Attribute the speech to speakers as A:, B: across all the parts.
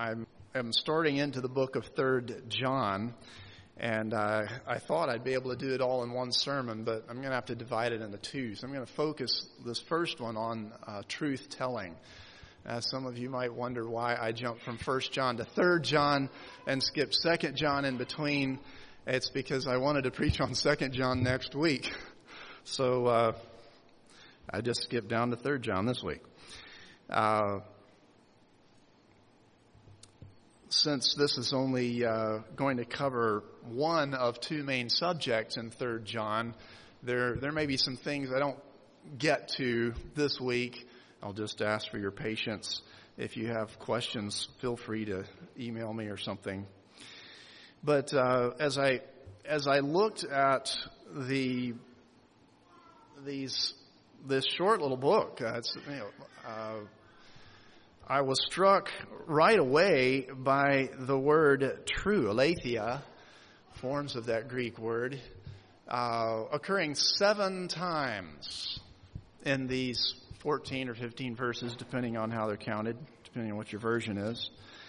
A: I am starting into the book of 3rd John, and I thought I'd be able to do it all in one sermon, but I'm going to have to divide it into two. So I'm going to focus this first one on truth-telling. Some of you might wonder why I jumped from 1 John to 3rd John and skipped 2nd John in between. It's because I wanted to preach on 2nd John next week. So I just skipped down to 3rd John this week. Since this is only going to cover one of two main subjects in 3rd John, there may be some things I don't get to this week. I'll just ask for your patience. If you have questions, feel free to email me or something. But as I looked at this short little book, I was struck right away by the word true, aletheia, forms of that Greek word, occurring 7 times in these 14 or 15 verses, depending on how they're counted, depending on what your version is.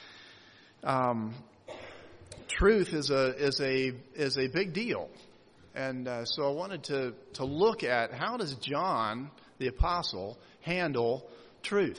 A: Truth is a big deal, and so I wanted to look at how does John the Apostle handle truth.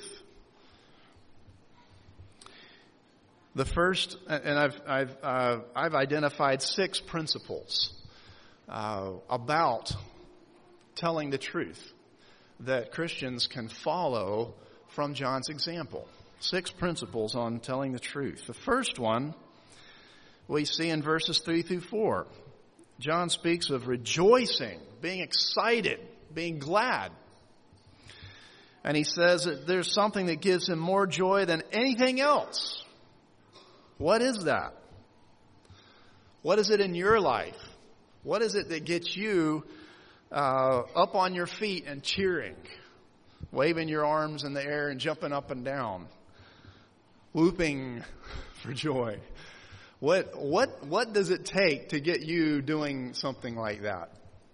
A: The first, and I've identified 6 principles about telling the truth that Christians can follow from John's example. 6 principles on telling the truth. The first one we see in verses 3 through 4. John speaks of rejoicing, being excited, being glad. And he says that there's something that gives him more joy than anything else. What is that? What is it in your life? What is it that gets you up on your feet and cheering, waving your arms in the air and jumping up and down, whooping for joy? What does it take to get you doing something like that?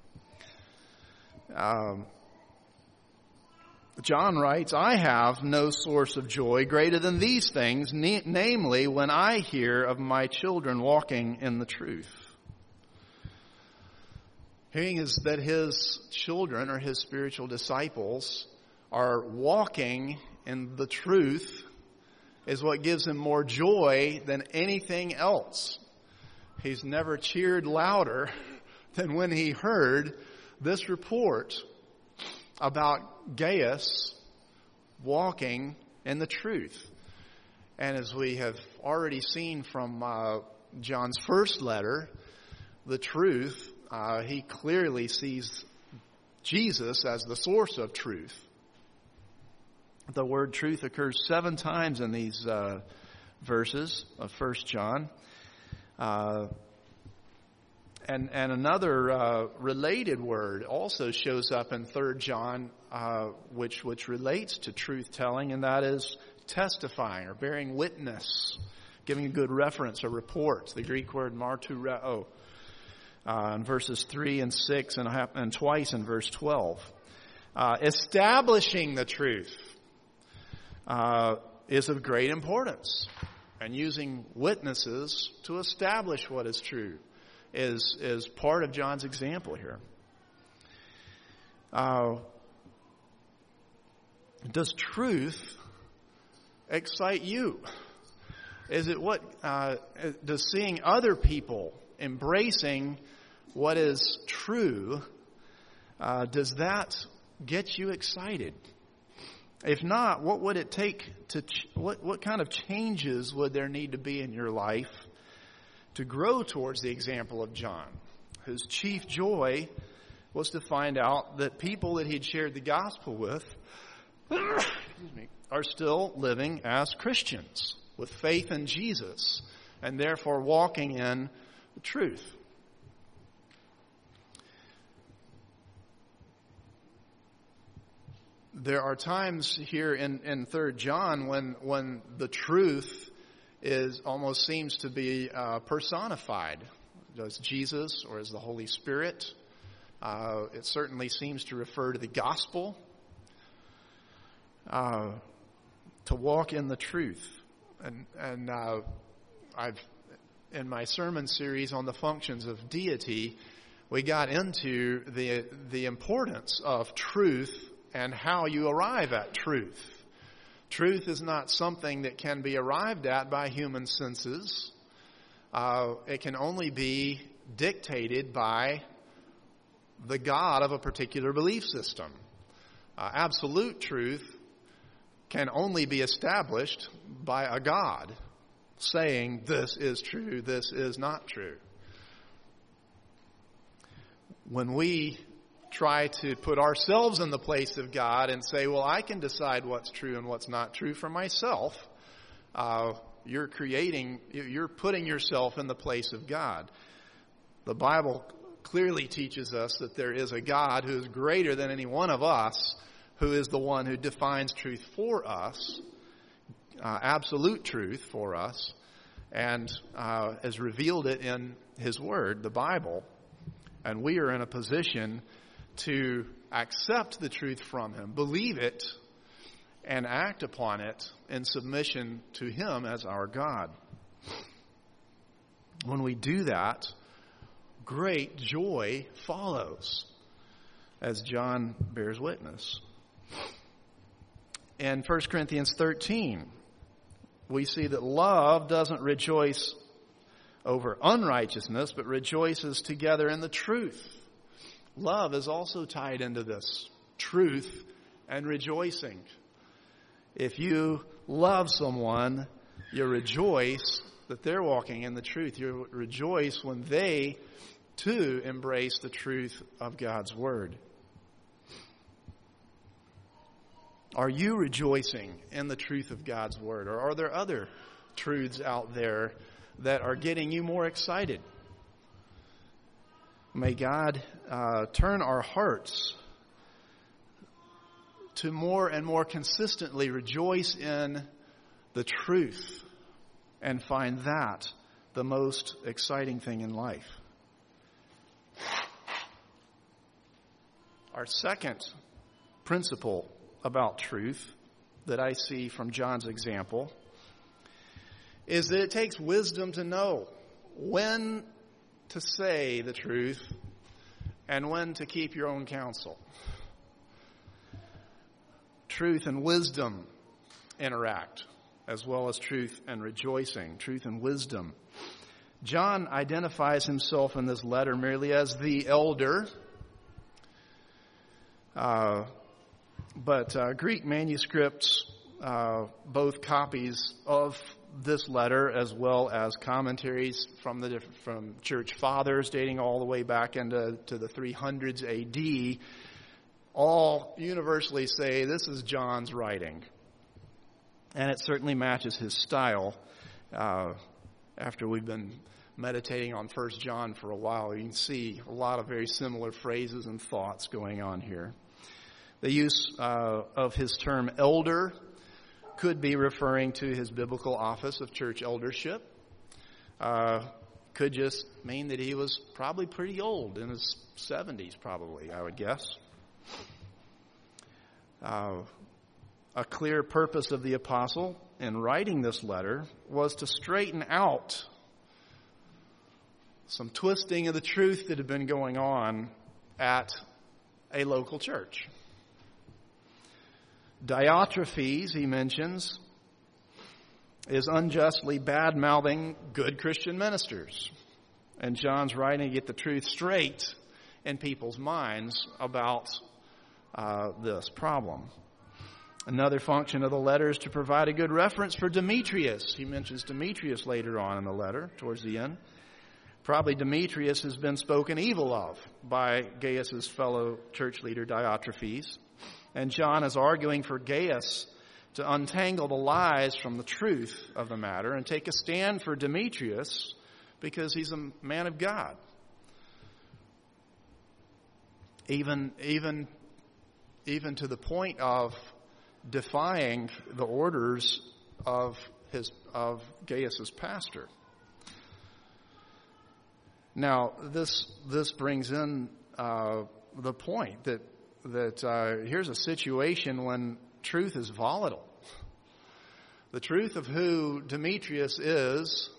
A: John writes, I have no source of joy greater than these things, namely when I hear of my children walking in the truth. Hearing is that his children or his spiritual disciples are walking in the truth is what gives him more joy than anything else. He's never cheered louder than when he heard this report about Gaius walking in the truth. And as we have already seen from John's first letter, the truth, he clearly sees Jesus as the source of truth. The word truth occurs 7 times in these verses of 1 John. And another related word also shows up in 3 John, which relates to truth-telling, and that is testifying or bearing witness, giving a good reference or report. The Greek word martureo, in verses 3 and 6 and twice in verse 12. Establishing the truth is of great importance, and using witnesses to establish what is true is part of John's example here. Does truth excite you? Is it does seeing other people embracing what is true, does that get you excited? If not, what would it take what kind of changes would there need to be in your life to grow towards the example of John, whose chief joy was to find out that people that he'd shared the gospel with are still living as Christians with faith in Jesus and therefore walking in the truth. There are times here in 3 John when the truth almost seems to be personified as Jesus or as the Holy Spirit. It certainly seems to refer to the gospel. To walk in the truth. I've in my sermon series on the functions of deity, we got into the importance of truth and how you arrive at truth. Truth is not something that can be arrived at by human senses. It can only be dictated by the God of a particular belief system. Absolute truth can only be established by a God saying this is true, this is not true. When we try to put ourselves in the place of God and say, well, I can decide what's true and what's not true for myself, you're putting yourself in the place of God. The Bible clearly teaches us that there is a God who is greater than any one of us, who is the one who defines truth for us, absolute truth for us, and has revealed it in His Word, the Bible. And we are in a position to accept the truth from Him, believe it, and act upon it in submission to Him as our God. When we do that, great joy follows, as John bears witness. In 1 Corinthians 13, we see that love doesn't rejoice over unrighteousness, but rejoices together in the truth. Love is also tied into this truth and rejoicing. If you love someone, you rejoice that they're walking in the truth. You rejoice when they, too, embrace the truth of God's Word. Are you rejoicing in the truth of God's Word? Or are there other truths out there that are getting you more excited? May God turn our hearts to more and more consistently rejoice in the truth and find that the most exciting thing in life. Our second principle about truth that I see from John's example is that it takes wisdom to know when to say the truth and when to keep your own counsel. Truth and wisdom interact, as well as truth and rejoicing, truth and wisdom. John identifies himself in this letter merely as the elder, but Greek manuscripts, both copies of this letter as well as commentaries from church fathers dating all the way back into the 300s AD, all universally say this is John's writing. And it certainly matches his style. After we've been meditating on 1 John for a while, you can see a lot of very similar phrases and thoughts going on here. The use of his term elder could be referring to his biblical office of church eldership. Could just mean that he was probably pretty old, in his 70s probably, I would guess. A clear purpose of the apostle in writing this letter was to straighten out some twisting of the truth that had been going on at a local church. Diotrephes, he mentions, is unjustly bad-mouthing good Christian ministers. And John's writing to get the truth straight in people's minds about this problem. Another function of the letter is to provide a good reference for Demetrius. He mentions Demetrius later on in the letter, towards the end. Probably Demetrius has been spoken evil of by Gaius' fellow church leader Diotrephes. And John is arguing for Gaius to untangle the lies from the truth of the matter and take a stand for Demetrius because he's a man of God. Even to the point of defying the orders of Gaius' pastor. Now, this brings in the point that here's a situation when truth is volatile, The truth of who Demetrius is,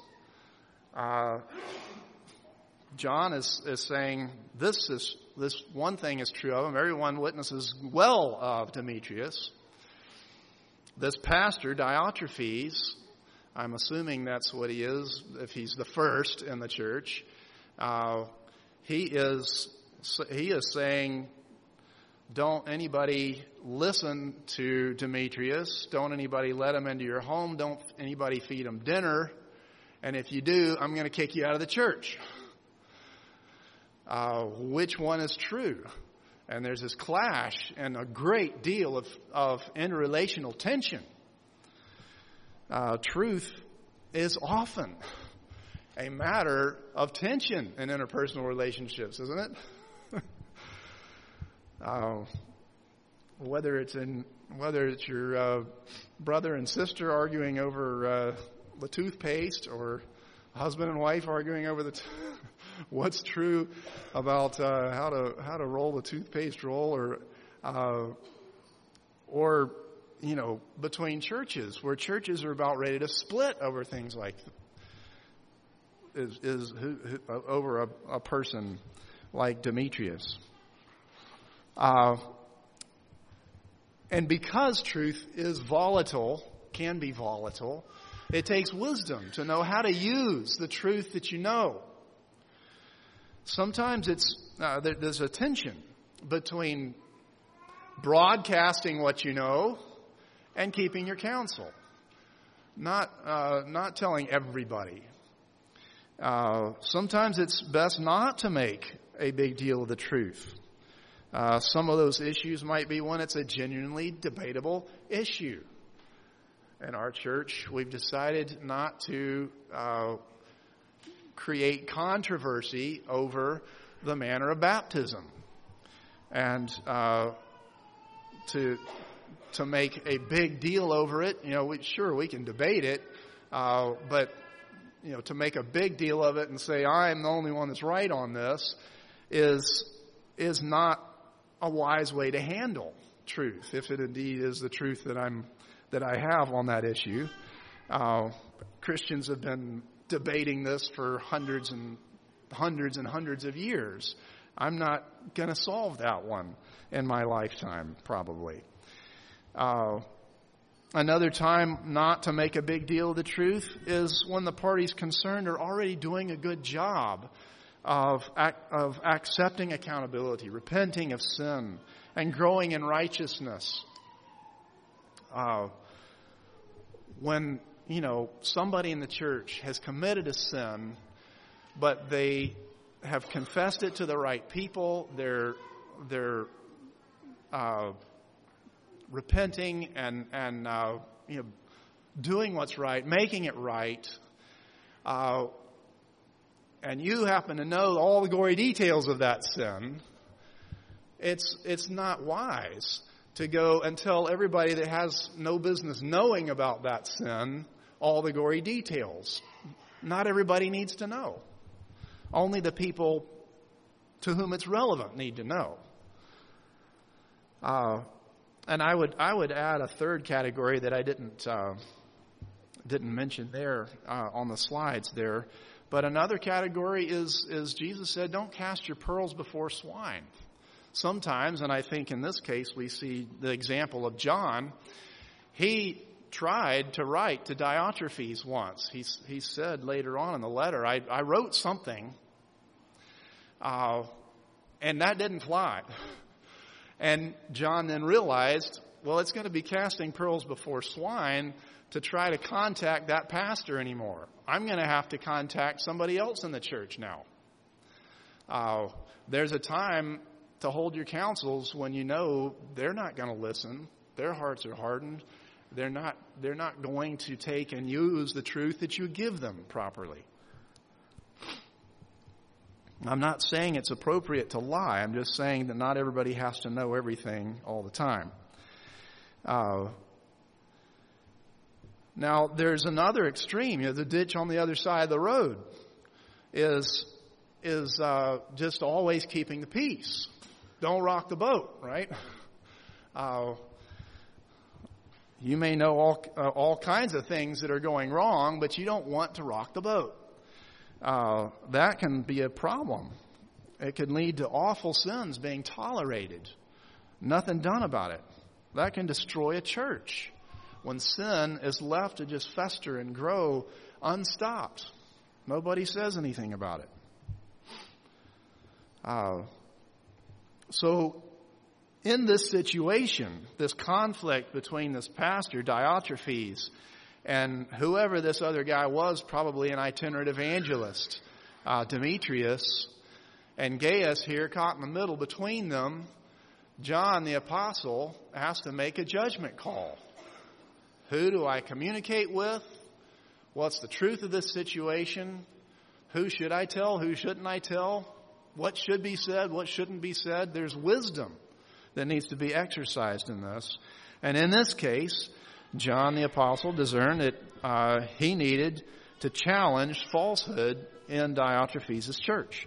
A: John is saying this one thing is true of him. Everyone witnesses well of Demetrius. This pastor, Diotrephes, I'm assuming that's what he is, if he's the first in the church. He is saying, don't anybody listen to Demetrius. Don't anybody let him into your home. Don't anybody feed him dinner. And if you do, I'm going to kick you out of the church. Which one is true? And there's this clash and a great deal of interrelational tension. Truth is often a matter of tension in interpersonal relationships, isn't it? Whether it's your brother and sister arguing over the toothpaste, or husband and wife arguing over what's true about how to roll the toothpaste roll, or between churches, where churches are about ready to split over things like over a person like Demetrius. And because truth is volatile, can be volatile, it takes wisdom to know how to use the truth that you know. Sometimes there's a tension between broadcasting what you know and keeping your counsel. Not telling everybody. Sometimes it's best not to make a big deal of the truth. Some of those issues might be when it's a genuinely debatable issue. In our church, we've decided not to create controversy over the manner of baptism, and to make a big deal over it. We can debate it, but to make a big deal of it and say I'm the only one that's right on this is not a wise way to handle truth, if it indeed is the truth that I have on that issue. Christians have been debating this for hundreds and hundreds of years. I'm not going to solve that one in my lifetime, probably. Another time not to make a big deal of the truth is when the parties concerned are already doing a good job of accepting accountability, repenting of sin, and growing in righteousness. When somebody in the church has committed a sin, but they have confessed it to the right people, they're repenting and doing what's right, making it right, and you happen to know all the gory details of that sin, it's not wise to go and tell everybody that has no business knowing about that sin all the gory details. Not everybody needs to know. Only the people to whom it's relevant need to know. And I would add a third category that I didn't mention there on the slides there. But another category is Jesus said, don't cast your pearls before swine. Sometimes, and I think in this case we see the example of John, he tried to write to Diotrephes once. He said later on in the letter, I wrote something, and that didn't fly. And John then realized, well, it's going to be casting pearls before swine to try to contact that pastor anymore. I'm going to have to contact somebody else in the church now. There's a time to hold your counsels when you know they're not going to listen. Their hearts are hardened. They're not going to take and use the truth that you give them properly. I'm not saying it's appropriate to lie. I'm just saying that not everybody has to know everything all the time. Now, there's another extreme. The ditch on the other side of the road is just always keeping the peace. Don't rock the boat, right? You may know all kinds of things that are going wrong, but you don't want to rock the boat. That can be a problem. It can lead to awful sins being tolerated. Nothing done about it. That can destroy a church when sin is left to just fester and grow unstopped. Nobody says anything about it. So in this situation, this conflict between this pastor, Diotrephes, and whoever this other guy was, probably an itinerant evangelist, Demetrius, and Gaius here caught in the middle between them, John the apostle has to make a judgment call. Who do I communicate with? What's the truth of this situation? Who should I tell? Who shouldn't I tell? What should be said? What shouldn't be said? There's wisdom that needs to be exercised in this. And in this case, John the apostle discerned that he needed to challenge falsehood in Diotrephes' church.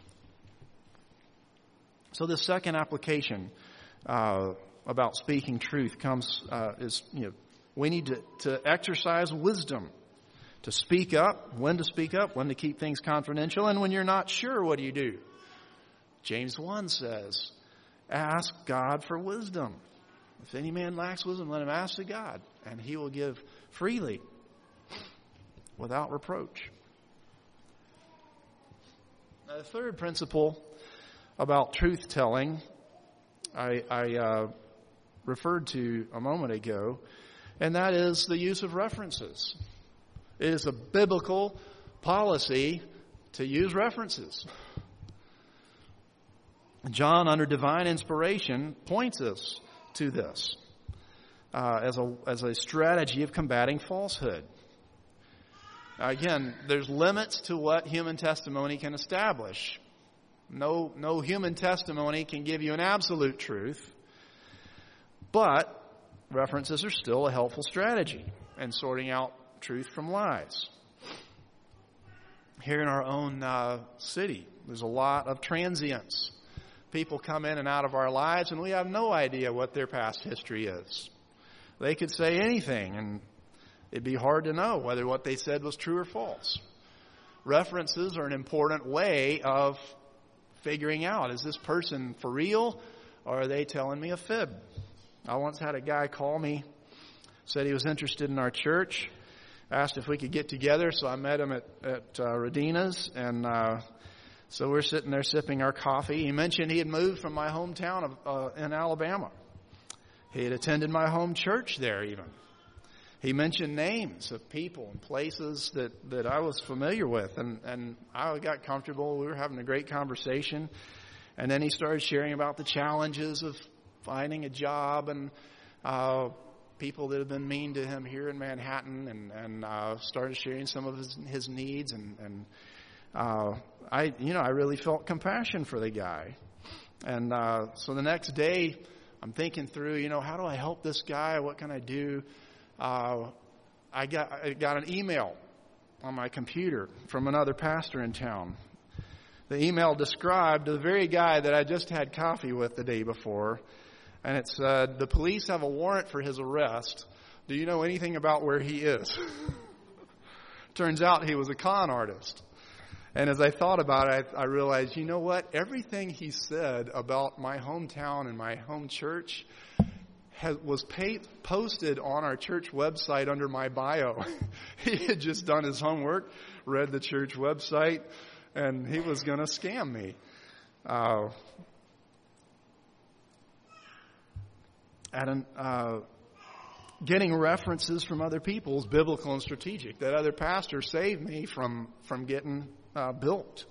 A: So the second application about speaking truth is we need to exercise wisdom, to speak up, when to keep things confidential, and when you're not sure, what do? James 1 says, ask God for wisdom. If any man lacks wisdom, let him ask of God, and he will give freely, without reproach. Now, the third principle about truth-telling I referred to a moment ago, and that is the use of references. It is a biblical policy to use references. John, under divine inspiration, points us to this as a strategy of combating falsehood. Again, there's limits to what human testimony can establish. No human testimony can give you an absolute truth, but references are still a helpful strategy in sorting out truth from lies. Here in our own city, there's a lot of transients. People come in and out of our lives, and we have no idea what their past history is. They could say anything, and it'd be hard to know whether what they said was true or false. References are an important way of figuring out, is this person for real, or are they telling me a fib? I once had a guy call me, said he was interested in our church, asked if we could get together, so I met him at Radina's, and so we're sitting there sipping our coffee. He mentioned he had moved from my hometown in Alabama. He had attended my home church there even. He mentioned names of people and places that I was familiar with, and I got comfortable. We were having a great conversation. And then he started sharing about the challenges of finding a job and people that have been mean to him here in Manhattan, and started sharing some of his needs. And I really felt compassion for the guy. And so the next day, I'm thinking through, how do I help this guy? What can I do? I got an email on my computer from another pastor in town. The email described the very guy that I just had coffee with the day before, and it said, "The police have a warrant for his arrest. Do you know anything about where he is?" Turns out he was a con artist. And as I thought about it, I realized, you know what? Everything he said about my hometown and my home church was posted on our church website under my bio. He had just done his homework, read the church website, and he was going to scam me. Getting references from other people is biblical and strategic. That other pastor saved me from getting built.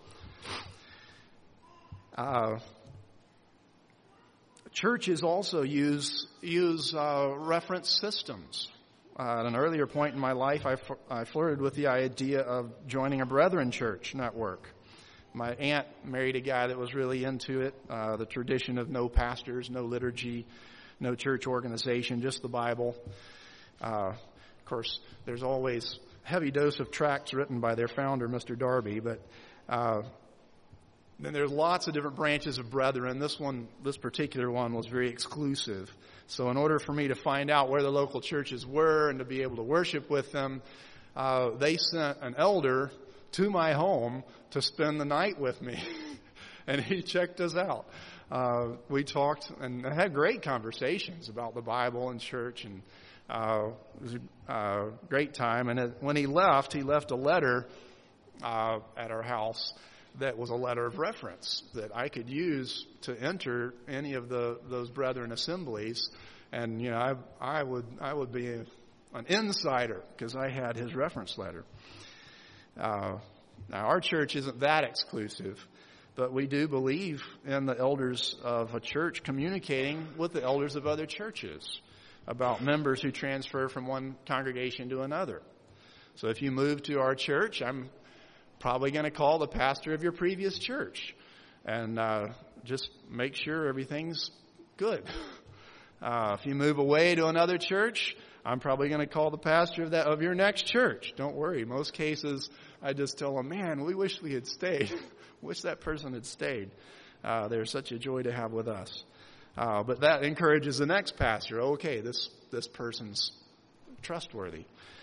A: Churches also use reference systems. At an earlier point in my life, I flirted with the idea of joining a Brethren church network. My aunt married a guy that was really into it, the tradition of no pastors, no liturgy, no church organization, just the Bible. Of course, there's always a heavy dose of tracts written by their founder, Mr. Darby, but Then there's lots of different branches of brethren. This particular one was very exclusive. So in order for me to find out where the local churches were and to be able to worship with them, they sent an elder to my home to spend the night with me. And he checked us out. We talked and had great conversations about the Bible and church, and it was a great time. And when he left a letter at our house that was a letter of reference that I could use to enter any of those brethren assemblies. And I would be an insider because I had his reference letter. Now our church isn't that exclusive, but we do believe in the elders of a church communicating with the elders of other churches about members who transfer from one congregation to another. So if you move to our church, I'm probably going to call the pastor of your previous church and just make sure everything's good. If you move away to another church, I'm probably going to call the pastor of your next church. Don't worry. Most cases, I just tell them, man, we wish we had stayed. Wish that person had stayed. They're such a joy to have with us. But that encourages the next pastor. Okay, this person's trustworthy.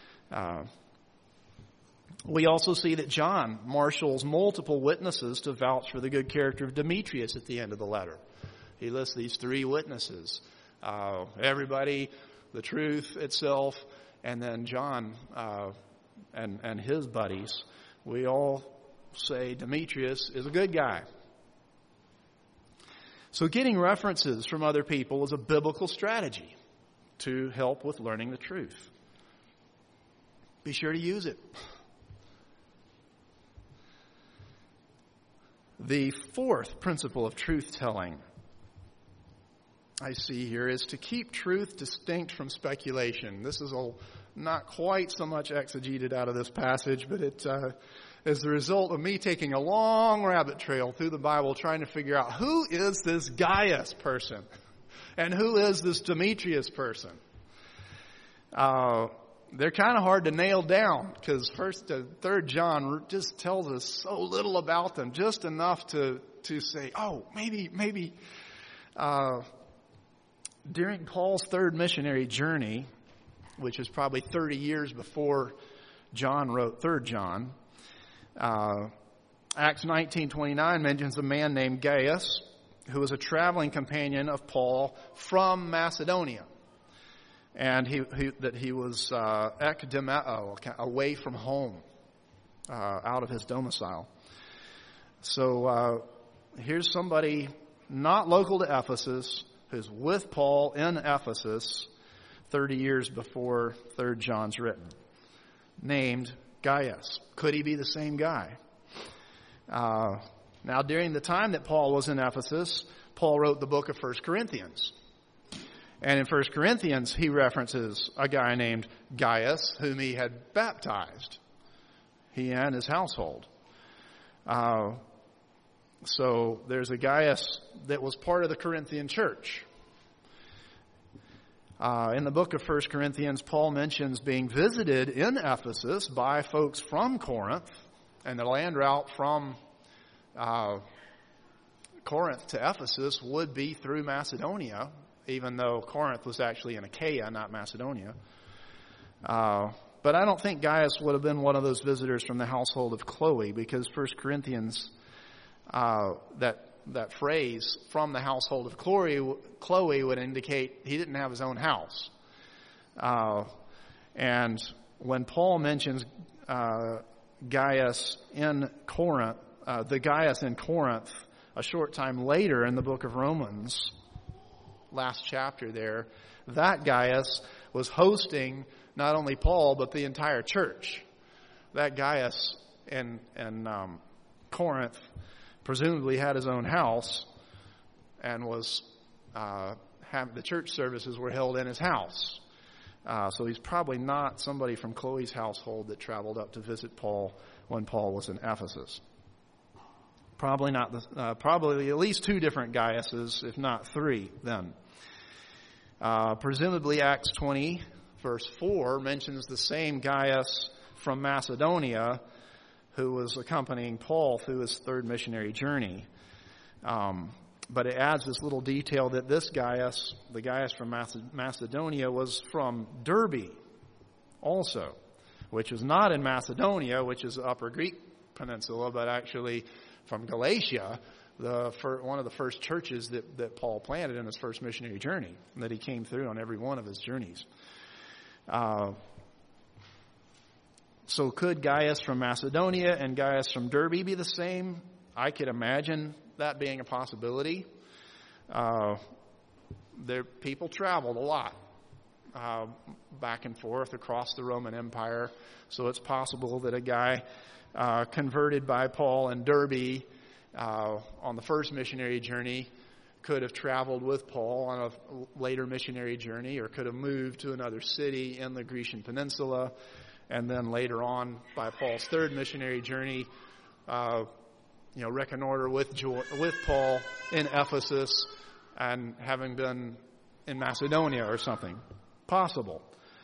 A: We also see that John marshals multiple witnesses to vouch for the good character of Demetrius at the end of the letter. He lists these 3 witnesses. Everybody, the truth itself, and then John and his buddies. We all say Demetrius is a good guy. So getting references from other people is a biblical strategy to help with learning the truth. Be sure to use it. The 4th principle of truth-telling I see here is to keep truth distinct from speculation. This is not quite so much exegeted out of this passage, but it is the result of me taking a long rabbit trail through the Bible trying to figure out who is this Gaius person and who is this Demetrius person. They're kind of hard to nail down because 1st to 3rd John just tells us so little about them, just enough to say, oh, maybe. During Paul's 3rd missionary journey, which is probably 30 years before John wrote 3rd John, Acts 19:29 mentions a man named Gaius who was a traveling companion of Paul from Macedonia. And he was ekdemeo, away from home, out of his domicile. So here's somebody not local to Ephesus who's with Paul in Ephesus 30 years before 3rd John's written, named Gaius. Could he be the same guy? Now, during the time that Paul was in Ephesus, Paul wrote the book of 1 Corinthians. And in 1 Corinthians, he references a guy named Gaius, whom he had baptized, he and his household. So there's a Gaius that was part of the Corinthian church. In the book of 1 Corinthians, Paul mentions being visited in Ephesus by folks from Corinth, and the land route from Corinth to Ephesus would be through Macedonia, even though Corinth was actually in Achaia, not Macedonia. But I don't think Gaius would have been one of those visitors from the household of Chloe, because 1 Corinthians, that phrase, from the household of Chloe, would indicate he didn't have his own house. And when Paul mentions Gaius in Corinth, the Gaius in Corinth, a short time later in the book of Romans, last chapter there, that Gaius was hosting not only Paul, but the entire church. That Gaius in Corinth presumably had his own house and was the church services were held in his house. So he's probably not somebody from Chloe's household that traveled up to visit Paul when Paul was in Ephesus. Probably not. Probably at least 2 different Gaiuses, if not 3. Then, presumably, Acts 20, verse 4 mentions the same Gaius from Macedonia, who was accompanying Paul through his third missionary journey. But it adds this little detail that this Gaius, the Gaius from Macedonia, was from Derbe also, which is not in Macedonia, which is the Upper Greek Peninsula, but actually from Galatia, one of the first churches that Paul planted in his first missionary journey, and that he came through on every one of his journeys. So could Gaius from Macedonia and Gaius from Derbe be the same? I could imagine that being a possibility. People traveled a lot back and forth across the Roman Empire, so it's possible that a guy converted by Paul in Derbe on the first missionary journey could have traveled with Paul on a later missionary journey, or could have moved to another city in the Grecian Peninsula, and then later on by Paul's third missionary journey, reconnoiter with Paul in Ephesus, and having been in Macedonia or something. Possible.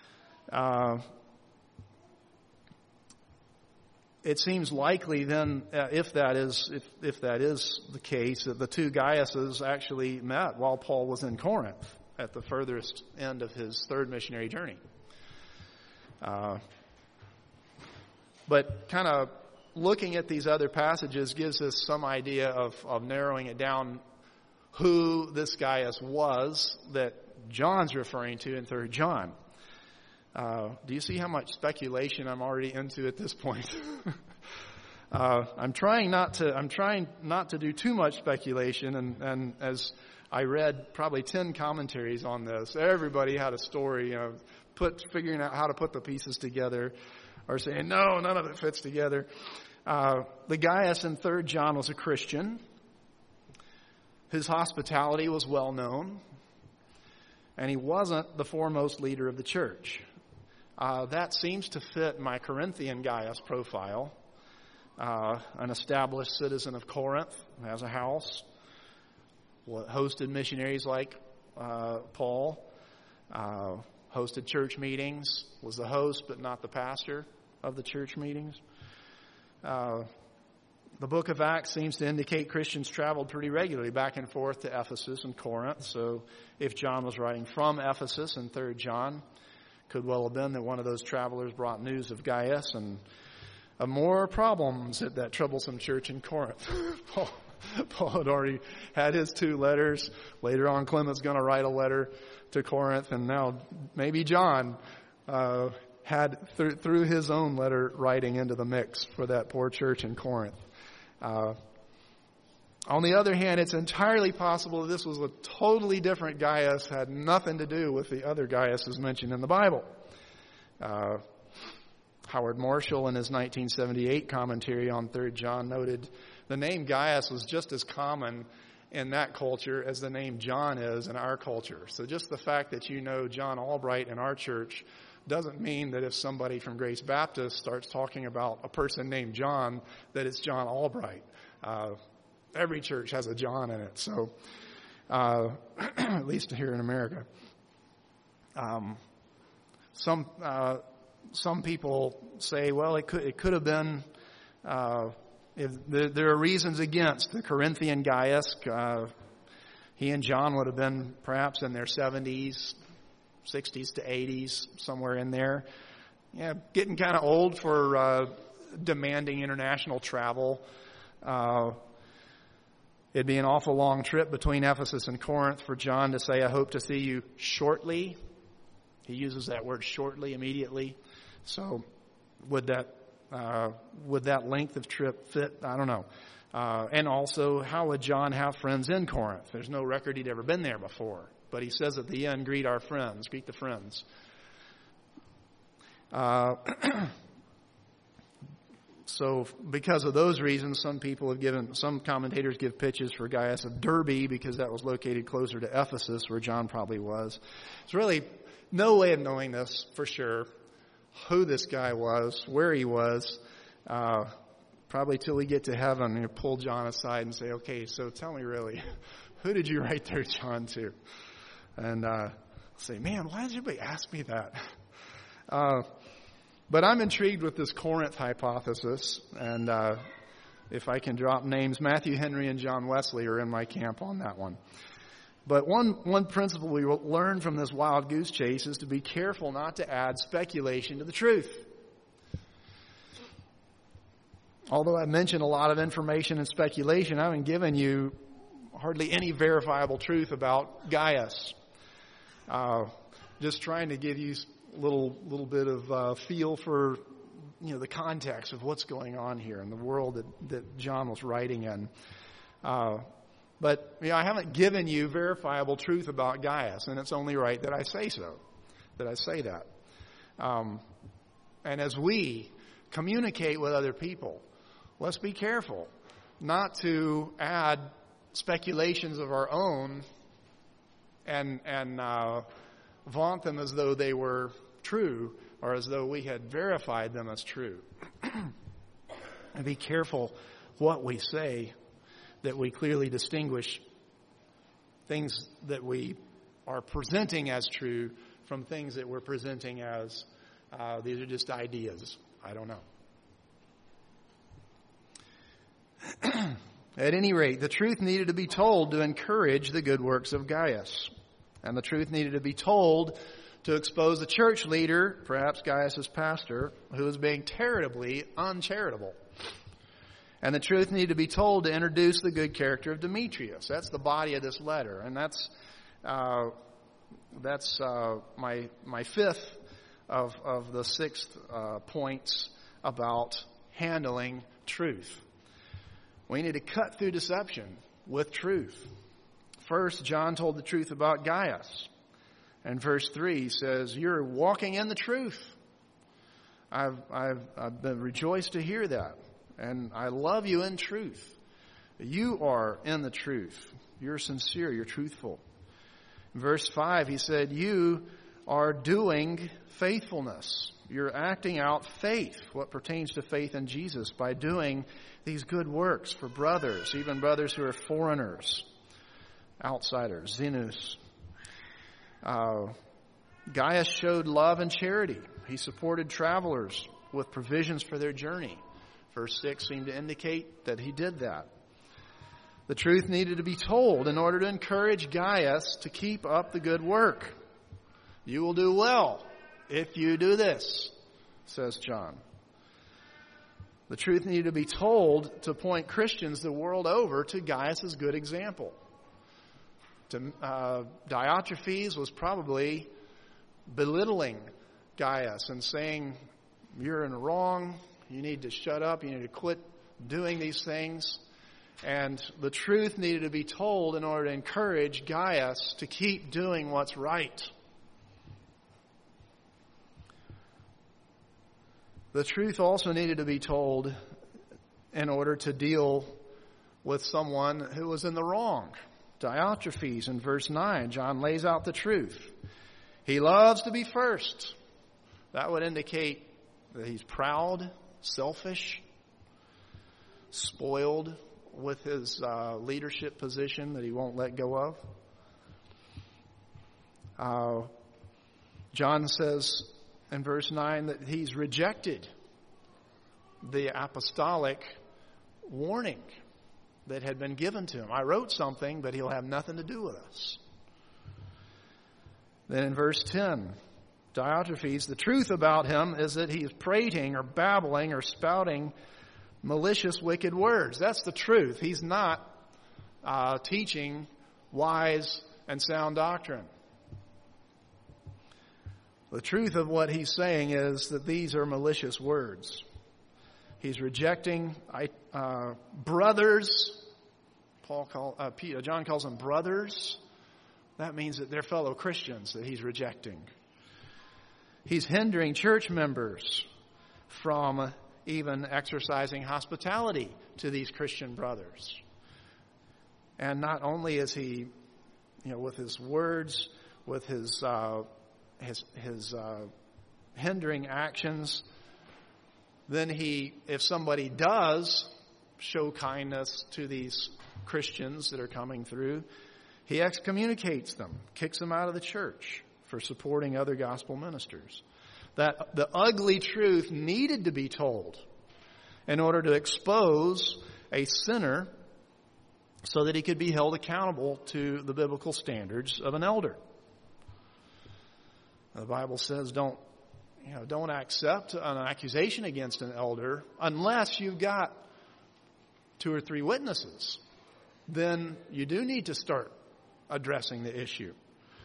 A: It seems likely then, if that is the case, that the two Gaiuses actually met while Paul was in Corinth at the furthest end of his third missionary journey. But kind of looking at these other passages gives us some idea of narrowing it down who this Gaius was that John's referring to in 3 John. Do you see how much speculation I'm already into at this point? I'm trying not to do too much speculation, and as I read probably 10 commentaries on this, everybody had a story, figuring out how to put the pieces together, or saying, no, none of it fits together. The Gaius in 3 John was a Christian. His hospitality was well known, and he wasn't the foremost leader of the church. That seems to fit my Corinthian Gaius profile. An established citizen of Corinth, has a house, hosted missionaries like Paul, hosted church meetings, was the host but not the pastor of the church meetings. The book of Acts seems to indicate Christians traveled pretty regularly back and forth to Ephesus and Corinth. So if John was writing from Ephesus in 3 John, could well have been that one of those travelers brought news of Gaius and of more problems at that troublesome church in Corinth. Paul had already had his 2 letters. Later on, Clement's going to write a letter to Corinth, and now maybe John had threw his own letter writing into the mix for that poor church in Corinth. On the other hand, it's entirely possible that this was a totally different Gaius, had nothing to do with the other Gaiuses mentioned in the Bible. Howard Marshall, in his 1978 commentary on 3 John, noted the name Gaius was just as common in that culture as the name John is in our culture. So just the fact that you know John Albright in our church doesn't mean that if somebody from Grace Baptist starts talking about a person named John, that it's John Albright. Every church has a John in it, so at least here in America. Some people say, well, it could have been. There are reasons against the Corinthian Gaius. He and John would have been perhaps in their 70s, 60s to 80s, somewhere in there. Yeah, getting kind of old for demanding international travel. It'd be an awful long trip between Ephesus and Corinth for John to say, I hope to see you shortly. He uses that word shortly, immediately. So would that length of trip fit? I don't know. And also, how would John have friends in Corinth? There's no record he'd ever been there before. But he says at the end, greet our friends, greet the friends. So because of those reasons, some commentators give pitches for Gaius of Derbe because that was located closer to Ephesus where John probably was. There's really no way of knowing this for sure, who this guy was, where he was. Probably till we get to heaven, you pull John aside and say, okay, so tell me really, who did you write 3 John to? And say, man, why does everybody ask me that? But I'm intrigued with this Corinth hypothesis, and if I can drop names, Matthew Henry and John Wesley are in my camp on that one. But one principle we will learn from this wild goose chase is to be careful not to add speculation to the truth. Although I've mentioned a lot of information and speculation, I haven't given you hardly any verifiable truth about Gaius. Just trying to give you a little bit of feel for the context of what's going on here in the world that John was writing in. But I haven't given you verifiable truth about Gaius, and it's only right that I say so, that I say that. And as we communicate with other people, let's be careful not to add speculations of our own and vaunt them as though they were true or as though we had verified them as true. And be careful what we say, that we clearly distinguish things that we are presenting as true from things that we're presenting as these are just ideas. I don't know. At any rate, the truth needed to be told to encourage the good works of Gaius. And the truth needed to be told to expose the church leader, perhaps Gaius' pastor, who was being terribly uncharitable. And the truth needed to be told to introduce the good character of Demetrius. That's the body of this letter. And that's my fifth of the sixth points about handling truth. We need to cut through deception with truth. First, John told the truth about Gaius. And verse 3 says, you're walking in the truth. I've been rejoiced to hear that. And I love you in truth. You are in the truth. You're sincere. You're truthful. In verse 5, he said, you are doing faithfulness. You're acting out faith, what pertains to faith in Jesus, by doing these good works for brothers, even brothers who are foreigners, outsiders, xenus. Gaius showed love and charity. He supported travelers with provisions for their journey. Verse 6 seemed to indicate that he did that. The truth needed to be told in order to encourage Gaius to keep up the good work. You will do well if you do this, says John. The truth needed to be told to point Christians the world over to Gaius' good example. Diotrephes was probably belittling Gaius and saying, you're in the wrong, you need to shut up, you need to quit doing these things. And the truth needed to be told in order to encourage Gaius to keep doing what's right. The truth also needed to be told in order to deal with someone who was in the wrong. Diotrephes in verse 9, John lays out the truth. He loves to be first. That would indicate that he's proud, selfish, spoiled with his leadership position that he won't let go of. John says in verse 9 that he's rejected the apostolic warning that had been given to him. I wrote something, but he'll have nothing to do with us. Then in verse 10, Diotrephes, the truth about him is that he is prating or babbling or spouting malicious, wicked words. That's the truth. He's not teaching wise and sound doctrine. The truth of what he's saying is that these are malicious words. He's rejecting brothers. John calls them brothers. That means that they're fellow Christians that he's rejecting. He's hindering church members from even exercising hospitality to these Christian brothers. And not only is he, with his words, with his hindering actions, then if somebody does show kindness to these Christians that are coming through, he excommunicates them, kicks them out of the church for supporting other gospel ministers. That the ugly truth needed to be told in order to expose a sinner so that he could be held accountable to the biblical standards of an elder. The Bible says don't accept an accusation against an elder unless you've got 2 or 3 witnesses. Then you do need to start addressing the issue.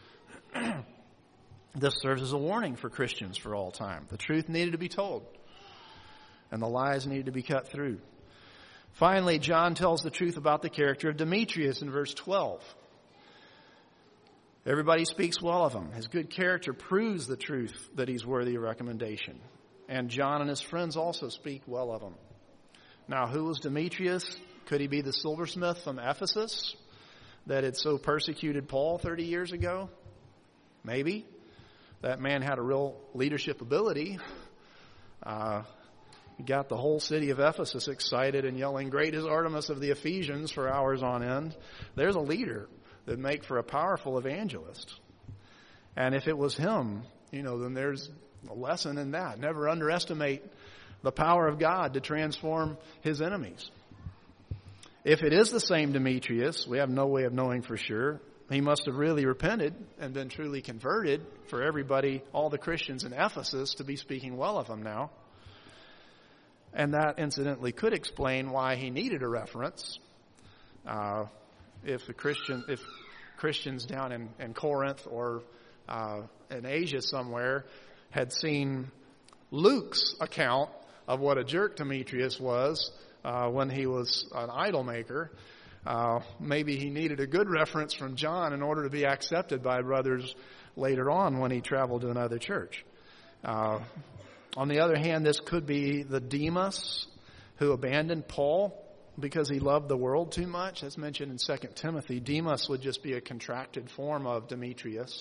A: This serves as a warning for Christians for all time. The truth needed to be told, and the lies needed to be cut through. Finally, John tells the truth about the character of Demetrius in verse 12. Everybody speaks well of him. His good character proves the truth that he's worthy of recommendation. And John and his friends also speak well of him. Now, who was Demetrius? Could he be the silversmith from Ephesus that had so persecuted Paul 30 years ago? Maybe. That man had a real leadership ability. He got the whole city of Ephesus excited and yelling, "Great is Artemis of the Ephesians," for hours on end. There's a leader that make for a powerful evangelist. And if it was him, then there's a lesson in that. Never underestimate the power of God to transform his enemies. If it is the same Demetrius, we have no way of knowing for sure. He must have really repented and been truly converted for everybody, all the Christians in Ephesus, to be speaking well of him now. And that incidentally could explain why he needed a reference. If Christians down in Corinth or in Asia somewhere had seen Luke's account of what a jerk Demetrius was when he was an idol maker, maybe he needed a good reference from John in order to be accepted by brothers later on when he traveled to another church. On the other hand, this could be the Demas who abandoned Paul because he loved the world too much. As mentioned in 2 Timothy, Demas would just be a contracted form of Demetrius.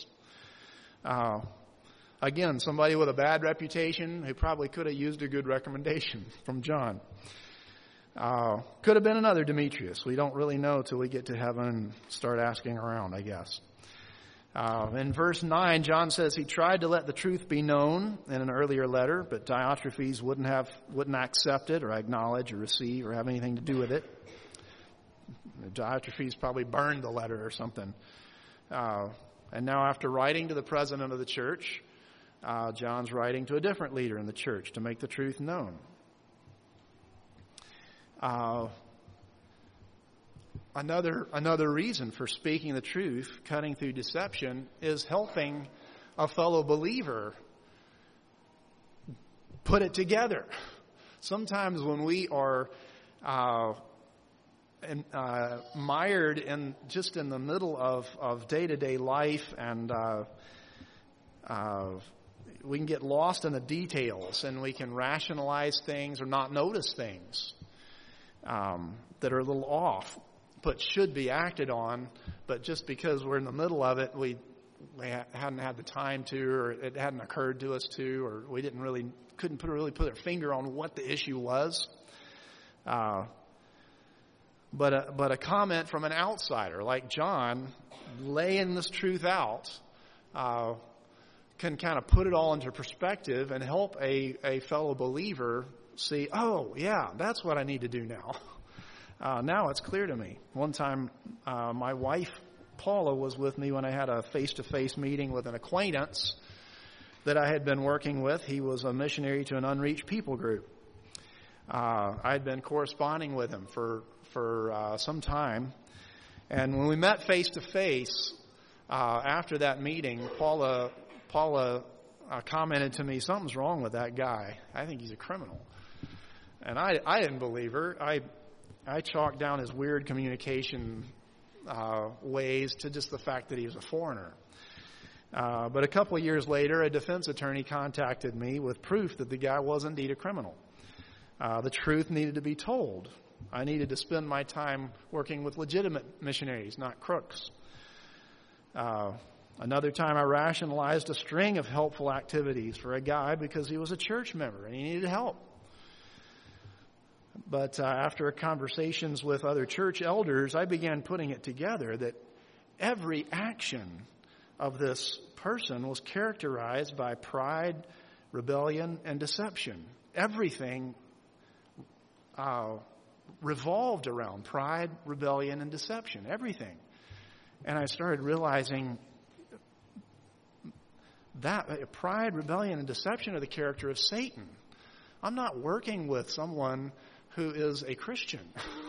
A: Again, somebody with a bad reputation who probably could have used a good recommendation from John. Could have been another Demetrius. We don't really know till we get to heaven and start asking around, I guess. In verse 9, John says he tried to let the truth be known in an earlier letter, but Diotrephes wouldn't accept it or acknowledge or receive or have anything to do with it. Diotrephes probably burned the letter or something. And now after writing to the president of the church, John's writing to a different leader in the church to make the truth known. Another reason for speaking the truth, cutting through deception, is helping a fellow believer put it together. Sometimes when we are mired in the middle of day-to-day life, and we can get lost in the details, and we can rationalize things or not notice things that are a little off, but should be acted on. But just because we're in the middle of it, we hadn't had the time to, or it hadn't occurred to us to, or we couldn't put our finger on what the issue was. But a comment from an outsider like John, laying this truth out, can kind of put it all into perspective and help a fellow believer see, oh yeah, that's what I need to do now. Now it's clear to me. One time, my wife, Paula, was with me when I had a face-to-face meeting with an acquaintance that I had been working with. He was a missionary to an unreached people group. I'd been corresponding with him for some time. And when we met face-to-face, after that meeting, Paula commented to me, "Something's wrong with that guy. I think he's a criminal." And I didn't believe her. I chalked down his weird communication ways to just the fact that he was a foreigner. But a couple of years later, a defense attorney contacted me with proof that the guy was indeed a criminal. The truth needed to be told. I needed to spend my time working with legitimate missionaries, not crooks. Another time I rationalized a string of helpful activities for a guy because he was a church member and he needed help. But after conversations with other church elders, I began putting it together that every action of this person was characterized by pride, rebellion, and deception. Everything revolved around pride, rebellion, and deception. Everything. And I started realizing that pride, rebellion, and deception are the character of Satan. I'm not working with someone who is a Christian.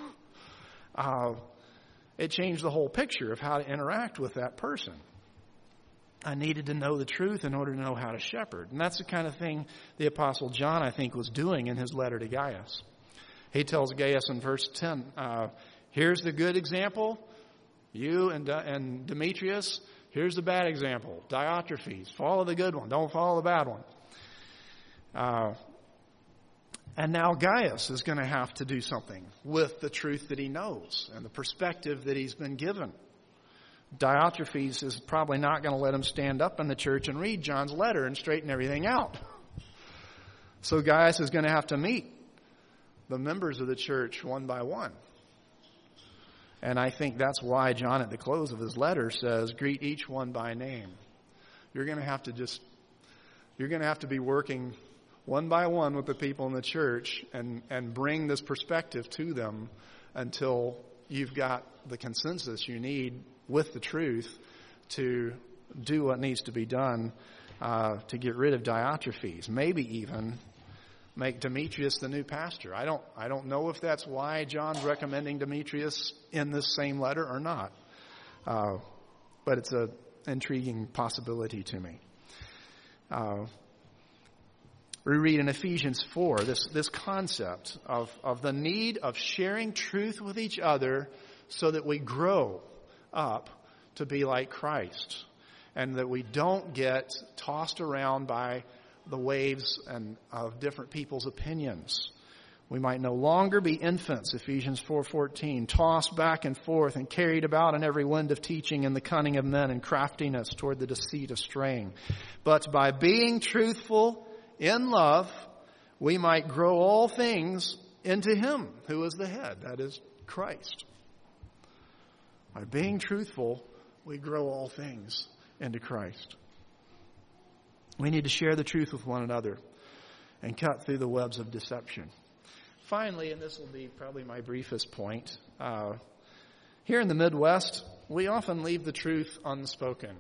A: It changed the whole picture of how to interact with that person. I needed to know the truth in order to know how to shepherd. And that's the kind of thing the Apostle John, I think, was doing in his letter to Gaius. He tells Gaius in verse 10, here's the good example, you and Demetrius. Here's the bad example, Diotrephes. Follow the good one. Don't follow the bad one. And now Gaius is going to have to do something with the truth that he knows and the perspective that he's been given. Diotrephes is probably not going to let him stand up in the church and read John's letter and straighten everything out. So Gaius is going to have to meet the members of the church one by one. And I think that's why John at the close of his letter says, greet each one by name. You're going to have to be working one by one with the people in the church and bring this perspective to them until you've got the consensus you need with the truth to do what needs to be done to get rid of Diotrephes. Maybe even make Demetrius the new pastor. I don't know if that's why John's recommending Demetrius in this same letter or not. But it's an intriguing possibility to me. We read in Ephesians 4 this concept of the need of sharing truth with each other so that we grow up to be like Christ and that we don't get tossed around by the waves of different people's opinions. We might no longer be infants, Ephesians 4:14, tossed back and forth and carried about in every wind of teaching and the cunning of men and craftiness toward the deceit of straying. But by being truthful in love, we might grow all things into Him who is the head, that is Christ. By being truthful, we grow all things into Christ. We need to share the truth with one another and cut through the webs of deception. Finally, and this will be probably my briefest point, here in the Midwest, we often leave the truth unspoken.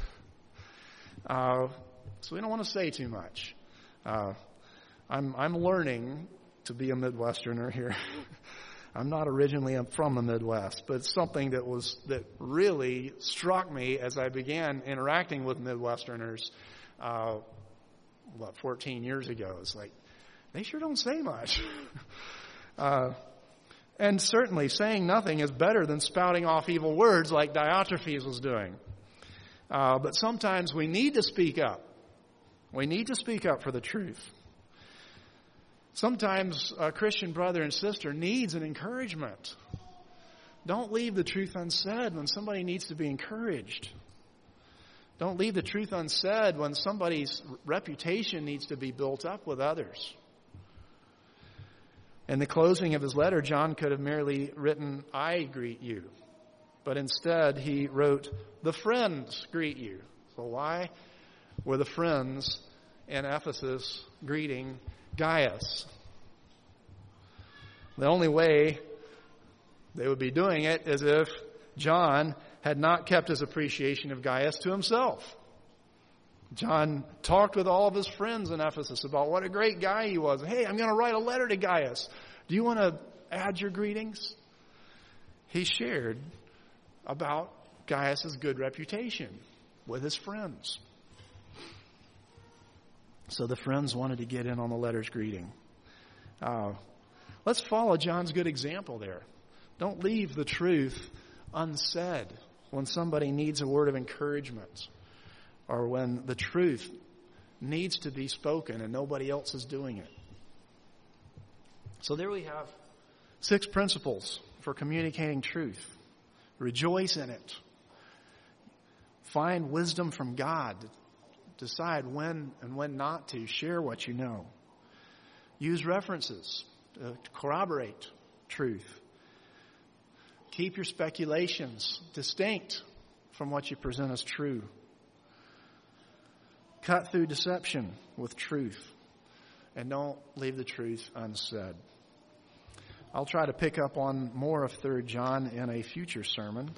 A: So we don't want to say too much. I'm learning to be a Midwesterner here. I'm not originally from the Midwest, but it's something that really struck me as I began interacting with Midwesterners 14 years ago. It's like, they sure don't say much. And certainly saying nothing is better than spouting off evil words like Diotrephes was doing. But sometimes we need to speak up. We need to speak up for the truth. Sometimes a Christian brother and sister needs an encouragement. Don't leave the truth unsaid when somebody needs to be encouraged. Don't leave the truth unsaid when somebody's reputation needs to be built up with others. In the closing of his letter, John could have merely written, I greet you. But instead, he wrote, the friends greet you. So why were the friends in Ephesus greeting Gaius? The only way they would be doing it is if John had not kept his appreciation of Gaius to himself. John talked with all of his friends in Ephesus about what a great guy he was. Hey, I'm going to write a letter to Gaius. Do you want to add your greetings? He shared about Gaius' good reputation with his friends. So the friends wanted to get in on the letter's greeting. Let's follow John's good example there. Don't leave the truth unsaid when somebody needs a word of encouragement or when the truth needs to be spoken and nobody else is doing it. So there we have 6 principles for communicating truth. Rejoice in it. Find wisdom from God. Decide when and when not to share what you know. Use references to corroborate truth. Keep your speculations distinct from what you present as true. Cut through deception with truth. And don't leave the truth unsaid. I'll try to pick up on more of 3 John in a future sermon.